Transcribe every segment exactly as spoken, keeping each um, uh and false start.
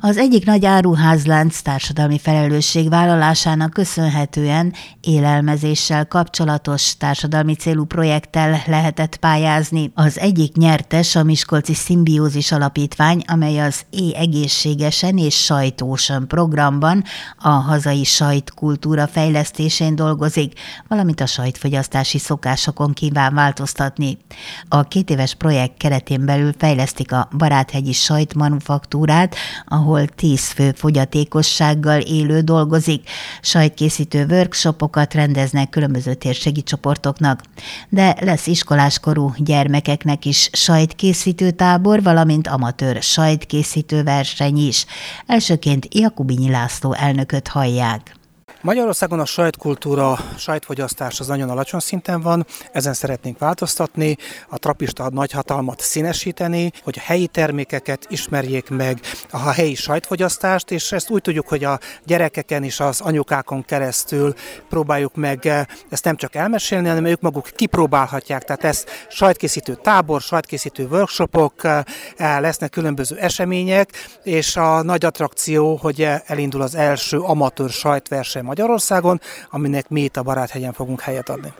Az egyik nagy áruházlánc társadalmi felelősségvállalásának köszönhetően élelmezéssel kapcsolatos társadalmi célú projekttel lehetett pályázni. Az egyik nyertes a Miskolci Szimbiózis Alapítvány, amely az É egészségesen és sajtósan programban a hazai sajtkultúra fejlesztésén dolgozik, valamint a sajtfogyasztási szokásokon kíván változtatni. A két éves projekt keretén belül fejlesztik a Baráthegyi Sajtmanufaktúrát, ahol tíz fő fogyatékossággal élő dolgozik. Sajtkészítő workshopokat rendeznek különböző térségi csoportoknak. De lesz iskoláskorú gyermekeknek is sajtkészítő tábor, valamint amatőr sajtkészítő verseny is. Elsőként Jakubinyi László elnököt hallják. Magyarországon a sajtkultúra, sajtfogyasztás az nagyon alacsony szinten van, ezen szeretnénk változtatni, a trapista nagyhatalmat színesíteni, hogy a helyi termékeket ismerjék meg, a helyi sajtfogyasztást, és ezt úgy tudjuk, hogy a gyerekeken és az anyukákon keresztül próbáljuk meg ezt nem csak elmesélni, hanem ők maguk kipróbálhatják. Tehát ez sajtkészítő tábor, sajtkészítő workshopok, lesznek különböző események, és a nagy attrakció, hogy elindul az első amatőr sajtverseny Magyarországon, aminek mi itt a Baráthegyen fogunk helyet adni.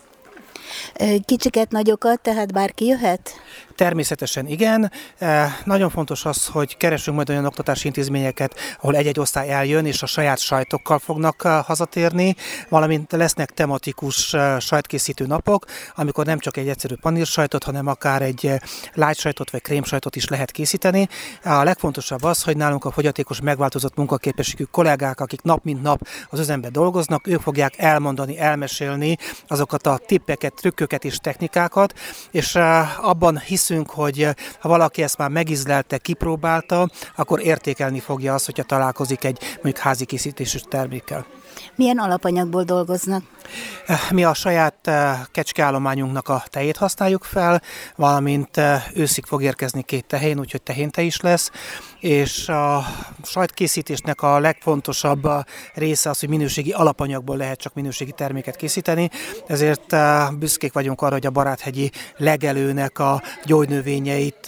Kicsiket, nagyokat, tehát bárki jöhet? Természetesen igen. Nagyon fontos az, hogy keresünk majd olyan oktatási intézményeket, ahol egy-egy osztály eljön, és a saját sajtokkal fognak hazatérni, valamint lesznek tematikus sajtkészítő napok, amikor nem csak egy egyszerű panírsajtot, hanem akár egy light sajtot vagy krémsajtot is lehet készíteni. A legfontosabb az, hogy nálunk a fogyatékos megváltozott munkaképességű kollégák, akik nap mint nap az üzemben dolgoznak, ők fogják elmondani, elmesélni azokat a tippeket, trükköket és technikákat, és abban hiszünk, hogy ha valaki ezt már megízlelte, kipróbálta, akkor értékelni fogja azt, hogyha találkozik egy mondjuk házi készítésű termékkel. Milyen alapanyagból dolgoznak? Mi a saját kecskeállományunknak a tejét használjuk fel, valamint őszig fog érkezni két tehén, úgyhogy tehéntej is lesz, és a sajtkészítésnek a legfontosabb része az, hogy minőségi alapanyagból lehet csak minőségi terméket készíteni, ezért büszkék vagyunk arra, hogy a baráthegyi legelőnek a gyógynövényeit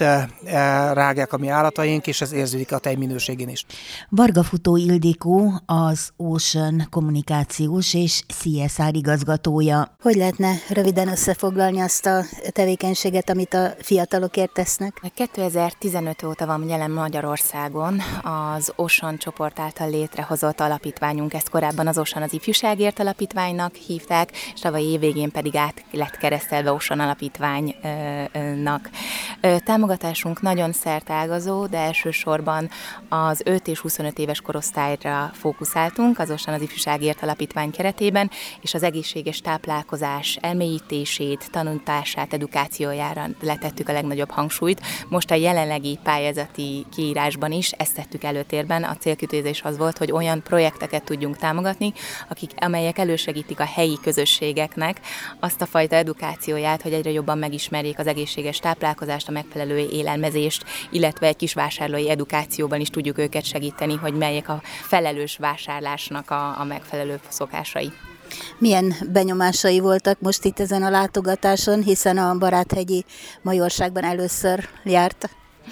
rágják a mi állataink, és ez érződik a tej minőségén is. Varga Futó Ildikó az Ocean kommunikációs és cé es er igazgatója. Hogy lehetne röviden összefoglalni azt a tevékenységet, amit a fiatalokért tesznek? kétezer-tizenöt óta van jelen Magyarországon az Ocean csoport által létrehozott alapítványunk. Ezt korábban az Ocean az ifjúságért alapítványnak hívták, és tavaly év végén pedig át lett keresztelve Ocean alapítványnak. Támogatásunk nagyon szerteágazó, de elsősorban az öt és huszonöt éves korosztályra fókuszáltunk az Ocean az ifjúságért alapítvány keretében, és az egészséges táplálkozás elmélyítését, tanulását, edukációjára letettük a legnagyobb hangsúlyt. Most a jelenlegi pályázati kiírásban is ezt tettük előtérben. A célkitűzés az volt, hogy olyan projekteket tudjunk támogatni, akik, amelyek elősegítik a helyi közösségeknek azt a fajta edukációját, hogy egyre jobban megismerjék az egészséges táplálkozást, a megfelelő élelmezést, illetve egy kis vásárlói edukációban is tudjuk őket segíteni, hogy melyek a felelős vásárlásnak a, a megfelelő szokásai. Milyen benyomásai voltak most itt ezen a látogatáson, hiszen a Baráthegyi Majorságban először járt?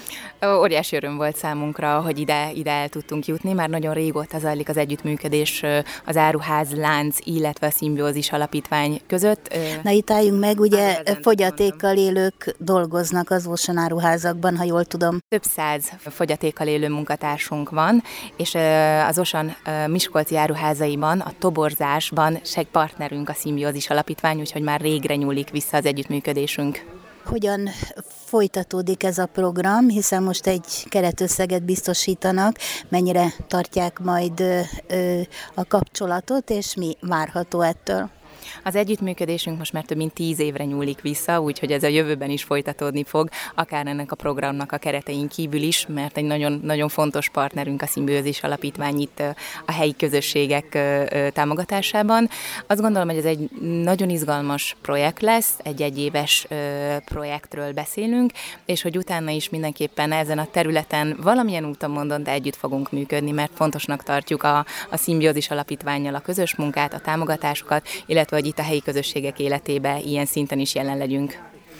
Óriási öröm volt számunkra, hogy ide, ide el tudtunk jutni. Már nagyon régóta zajlik az együttműködés az Áruházlánc, illetve a Szimbiózis Alapítvány között. Na itt álljunk meg, ugye fogyatékkal élők dolgoznak az Ocean áruházakban, ha jól tudom. Több száz fogyatékkal élő munkatársunk van, és az Ocean miskolci áruházaiban, a toborzásban segpartnerünk a Szimbiózis Alapítvány, úgyhogy már régre nyúlik vissza az együttműködésünk. Hogyan folytatódik ez a program, hiszen most egy keretösszeget biztosítanak, mennyire tartják majd ö, ö, a kapcsolatot, és mi várható ettől? Az együttműködésünk most már több mint tíz évre nyúlik vissza, úgyhogy ez a jövőben is folytatódni fog, akár ennek a programnak a keretein kívül is, mert egy nagyon, nagyon fontos partnerünk a Szimbiózis Alapítvány itt a helyi közösségek támogatásában. Azt gondolom, hogy ez egy nagyon izgalmas projekt lesz, egy egyéves projektről beszélünk, és hogy utána is mindenképpen ezen a területen valamilyen úton mondom, de együtt fogunk működni, mert fontosnak tartjuk a, a Szimbiózis Alapítvánnyal a közös munkát, a támogatásokat, illetve hogy itt a helyi közösségek életébe ilyen szinten is jelen legyünk.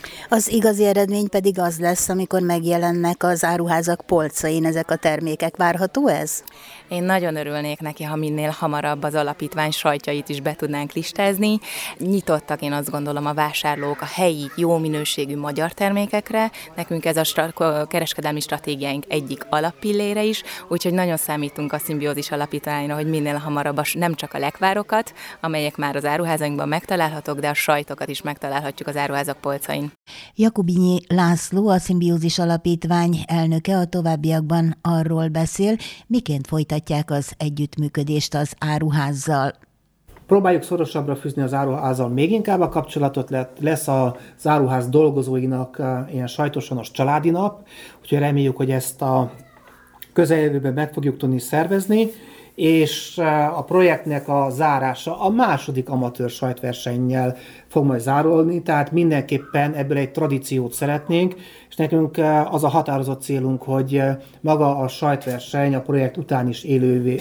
Az igazi eredmény pedig az lesz, amikor megjelennek az áruházak polcain ezek a termékek. Várható ez? Én nagyon örülnék neki, ha minél hamarabb az alapítvány sajtjait is be tudnánk listázni. Nyitottak, én azt gondolom, a vásárlók a helyi, jó minőségű magyar termékekre. Nekünk ez a stra- kereskedelmi stratégiáink egyik alappillére is, úgyhogy nagyon számítunk a Szimbiózis Alapítványra, hogy minél hamarabb nem csak a lekvárokat, amelyek már az áruházainkban megtalálhatók, de a sajtokat is megtalálhatjuk az áruházak polcain. Jakubinyi László, a Szimbiózis Alapítvány elnöke a továbbiakban arról beszél, miként folytatják az együttműködést az áruházzal. Próbáljuk szorosabbra fűzni az áruházzal még inkább a kapcsolatot, lesz az áruház dolgozóinak ilyen sajtosonos családi nap, úgyhogy reméljük, hogy ezt a közeljövőben meg fogjuk tudni szervezni, és a projektnek a zárása a második amatőr sajtversennyel fog majd zárulni, tehát mindenképpen ebből egy tradíciót szeretnénk, és nekünk az a határozott célunk, hogy maga a sajtverseny a projekt után is élővé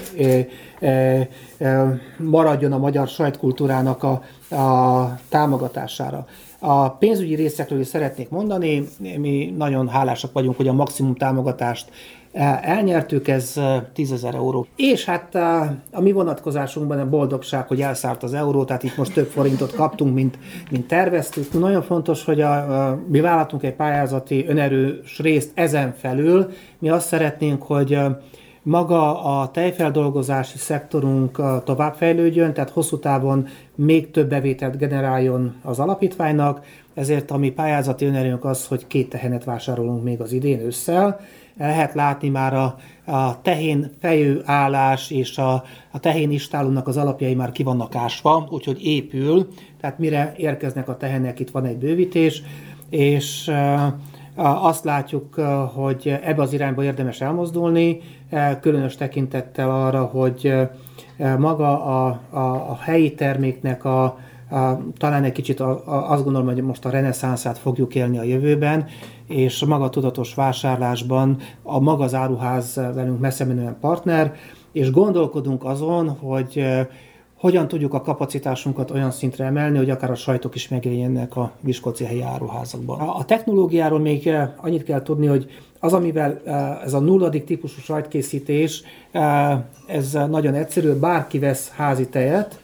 maradjon a magyar sajtkultúrának a, a támogatására. A pénzügyi részekről is szeretnék mondani, mi nagyon hálásak vagyunk, hogy a maximum támogatást elnyertük, ez tízezer euró. És hát a, a mi vonatkozásunkban a boldogság, hogy elszállt az euró, tehát itt most több forintot kaptunk, mint, mint terveztük. Nagyon fontos, hogy a, a, mi vállaltunk egy pályázati önerős részt ezen felül. Mi azt szeretnénk, hogy maga a tejfeldolgozási szektorunk továbbfejlődjön, tehát hosszú távon még több bevételt generáljon az alapítványnak, ezért a mi pályázati önerőnk az, hogy két tehenet vásárolunk még az idén ősszel. Lehet látni már a, a tehén fejű állás és a, a tehén istálónak az alapjai már ki vannak ásva, úgyhogy épül, tehát mire érkeznek a tehenek, itt van egy bővítés, és azt látjuk, hogy ebbe az irányba érdemes elmozdulni, különös tekintettel arra, hogy maga a, a, a helyi terméknek a, a, talán egy kicsit a, a, azt gondolom, hogy most a reneszánszát fogjuk élni a jövőben, és a maga tudatos vásárlásban a maga az áruház velünk messze menően partner, és gondolkodunk azon, hogy hogyan tudjuk a kapacitásunkat olyan szintre emelni, hogy akár a sajtok is megjelenjenek a miskolci helyi áruházakban. A technológiáról még annyit kell tudni, hogy az, amivel ez a nulladik típusú sajtkészítés, ez nagyon egyszerű, bárki vesz házi tejet,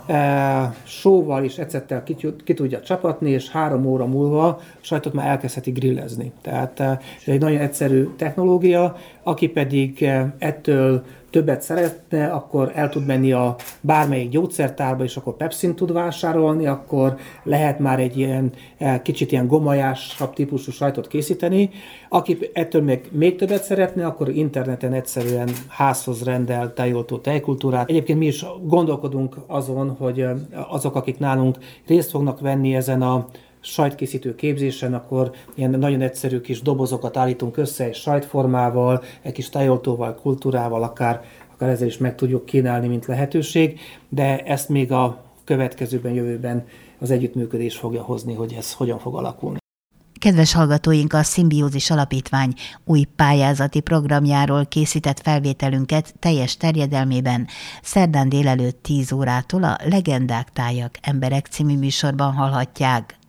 sóval és ecettel ki, ki tudja csapatni, és három óra múlva a sajtot már elkezdheti grillezni. Tehát ez egy nagyon egyszerű technológia, aki pedig ettől többet szeretne, akkor el tud menni a bármelyik gyógyszertárba, és akkor Pepsin tud vásárolni, akkor lehet már egy ilyen kicsit ilyen gomajásabb típusú sajtot készíteni. Aki ettől még, még többet szeretne, akkor interneten egyszerűen házhoz rendel tejoltó tejkultúrát. Egyébként mi is gondolkodunk azon, hogy azok, akik nálunk részt fognak venni ezen a sajtkészítő képzésen, akkor ilyen nagyon egyszerű kis dobozokat állítunk össze egy sajtformával, egy kis tejoltóval, kultúrával, akár, akár ezzel is meg tudjuk kínálni, mint lehetőség, de ezt még a következőben, jövőben az együttműködés fogja hozni, hogy ez hogyan fog alakulni. Kedves hallgatóink, a Szimbiózis Alapítvány új pályázati programjáról készített felvételünket teljes terjedelmében szerdán délelőtt tíz órától a Legendák, tájak, emberek című műsorban hallhatják.